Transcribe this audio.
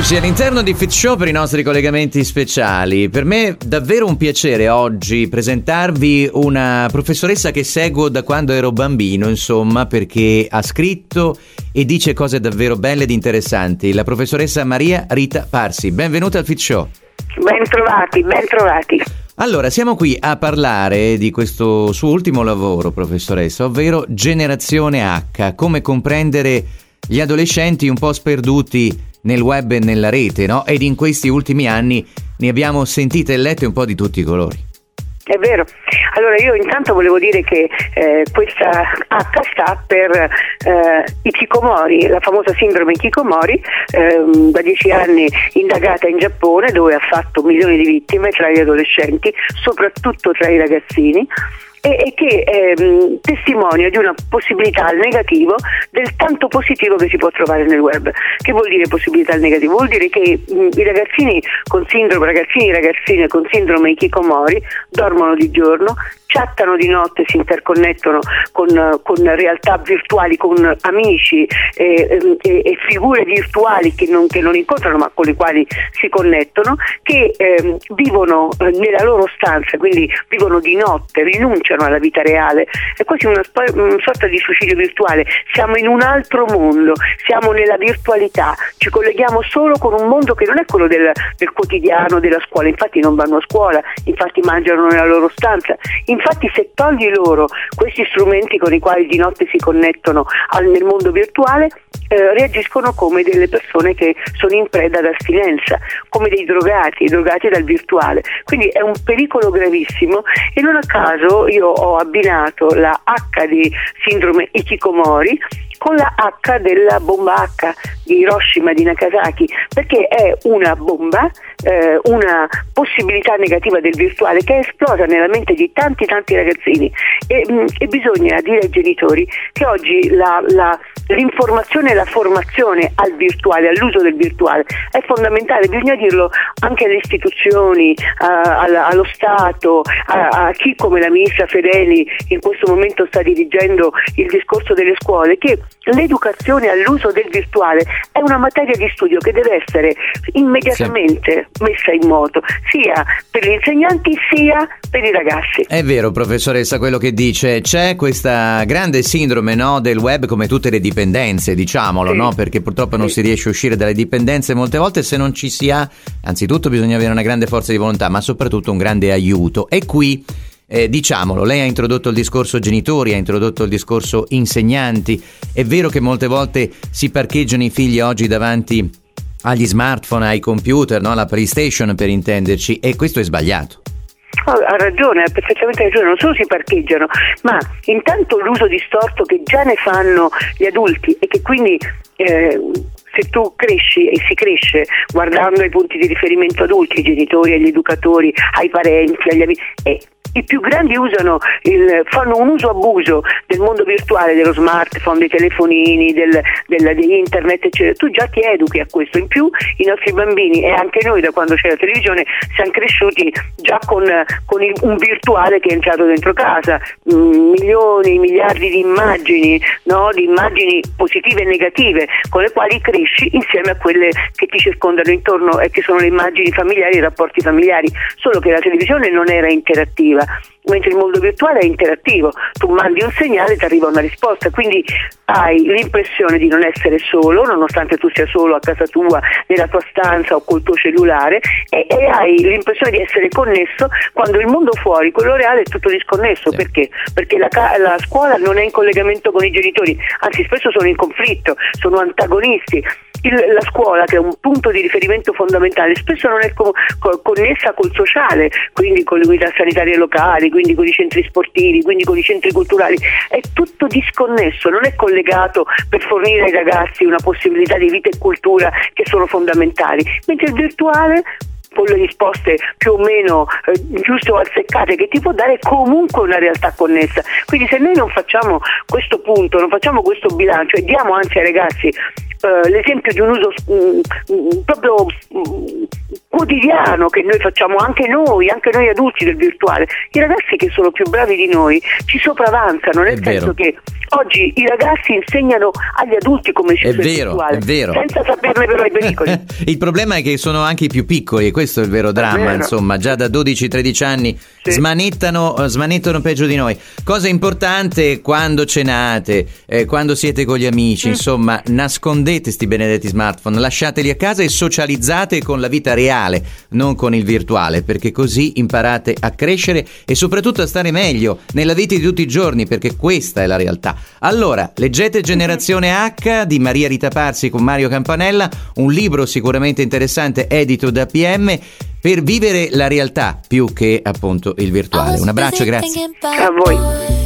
Eccoci all'interno di Fit Show per i nostri collegamenti speciali. Per me è davvero un piacere oggi presentarvi una professoressa che seguo da quando ero bambino, insomma, perché ha scritto e dice cose davvero belle ed interessanti. La professoressa Maria Rita Parsi. Benvenuta al Fit Show. Ben trovati. Allora, siamo qui a parlare di questo suo ultimo lavoro, professoressa, ovvero Generazione H, come comprendere gli adolescenti un po' sperduti nel web e nella rete, no? Ed in questi ultimi anni ne abbiamo sentite e lette un po' di tutti i colori. È vero. Allora io intanto volevo dire che questa H sta per Hikikomori, la famosa sindrome Hikikomori, da 10 anni indagata in Giappone, dove ha fatto milioni di vittime tra gli adolescenti, soprattutto tra i ragazzini, e che testimonia di una possibilità al negativo del tanto positivo che si può trovare nel web. Che vuol dire possibilità al negativo? Vuol dire che i ragazzini e ragazzine con sindrome Hikikomori dormono di giorno, chattano di notte, si interconnettono con realtà virtuali, con amici e figure virtuali che non incontrano ma con le quali si connettono, che vivono nella loro stanza, quindi vivono di notte, rinunciano alla vita reale. È quasi una sorta di suicidio virtuale. Siamo in un altro mondo, siamo nella virtualità, ci colleghiamo solo con un mondo che non è quello del quotidiano, della scuola. Infatti non vanno a scuola, infatti mangiano nella loro stanza. Infatti se togli loro questi strumenti con i quali di notte si connettono nel mondo virtuale, reagiscono come delle persone che sono in preda ad astinenza, come dei drogati dal virtuale. Quindi è un pericolo gravissimo, e non a caso io ho abbinato la H di sindrome Hikikomori con la H della bomba H di Hiroshima, di Nagasaki, perché è una bomba, una possibilità negativa del virtuale che è esplosa nella mente di tanti ragazzini, e bisogna dire ai genitori che oggi l'informazione e la formazione al virtuale, all'uso del virtuale è fondamentale. Bisogna dirlo anche alle istituzioni, allo Stato, a chi come la ministra Fedeli in questo momento sta dirigendo il discorso delle scuole, che l'educazione all'uso del virtuale è una materia di studio che deve essere immediatamente messa in moto, sia per gli insegnanti sia per i ragazzi. È vero, professoressa, quello che dice. C'è questa grande sindrome, no, del web, come tutte le dipendenze, diciamolo, sì, no? Perché purtroppo non si riesce a uscire dalle dipendenze molte volte se non ci si ha, anzitutto bisogna avere una grande forza di volontà, ma soprattutto un grande aiuto. E qui diciamolo, lei ha introdotto il discorso genitori, ha introdotto il discorso insegnanti. È vero che molte volte si parcheggiano i figli oggi davanti agli smartphone, ai computer, no? Alla PlayStation per intenderci, e questo è sbagliato. Ha ragione, ha perfettamente ragione. Non solo si parcheggiano, ma intanto l'uso distorto che già ne fanno gli adulti, e che quindi se tu cresci, e si cresce guardando ai punti di riferimento adulti, ai genitori, agli educatori, ai parenti, agli amici, e i più grandi fanno un uso abuso del mondo virtuale, dello smartphone, dei telefonini, di internet, eccetera. Tu già ti educhi a questo. In più i nostri bambini, e anche noi da quando c'è la televisione, siamo cresciuti già con un virtuale che è entrato dentro casa, milioni, miliardi di immagini, no? Di immagini positive e negative, con le quali cresci insieme a quelle che ti circondano intorno, e che sono le immagini familiari, i rapporti familiari. Solo che la televisione non era interattiva, mentre il mondo virtuale è interattivo. Tu mandi un segnale e ti arriva una risposta, quindi hai l'impressione di non essere solo, nonostante tu sia solo a casa tua, nella tua stanza o col tuo cellulare, e hai l'impressione di essere connesso, quando il mondo fuori, quello reale, è tutto disconnesso. Sì. Perché la scuola non è in collegamento con i genitori, anzi spesso sono in conflitto, sono antagonisti. La scuola, che è un punto di riferimento fondamentale, spesso non è connessa col sociale, quindi con le unità sanitarie locali, quindi con i centri sportivi, quindi con i centri culturali. È tutto disconnesso, non è collegato per fornire ai ragazzi una possibilità di vita e cultura che sono fondamentali. Mentre il virtuale, con le risposte più o meno giuste o azzeccate che ti può dare, comunque una realtà connessa. Quindi se noi non facciamo questo punto, non facciamo questo bilancio, e diamo anzi ai ragazzi l'esempio di un uso proprio quotidiano che noi facciamo, anche noi adulti del virtuale. I ragazzi che sono più bravi di noi ci sopravanzano, nel senso che oggi i ragazzi insegnano agli adulti come si usa il virtuale, senza saperne però i pericoli. Il problema è che sono anche i più piccoli, e questo è il vero dramma, insomma, già da 12-13 anni smanettano peggio di noi. Cosa importante: quando cenate, quando siete con gli amici, insomma, nascondete sti benedetti smartphone, lasciateli a casa e socializzate con la vita reale, non con il virtuale, perché così imparate a crescere e soprattutto a stare meglio nella vita di tutti i giorni, perché questa è la realtà. Allora, leggete Generazione H di Maria Rita Parsi con Mario Campanella, un libro sicuramente interessante edito da PM per vivere la realtà più che appunto il virtuale. Un abbraccio e grazie a voi.